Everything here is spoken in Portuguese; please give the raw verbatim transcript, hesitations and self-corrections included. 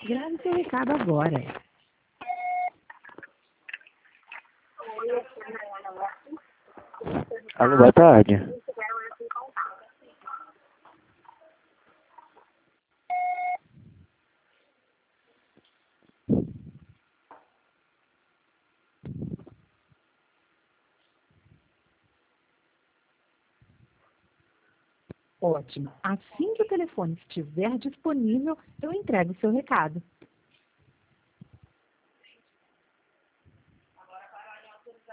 Grave seu recado agora. Alô, boa tarde. Ótimo. Assim que o telefone estiver disponível, eu entrego o seu recado.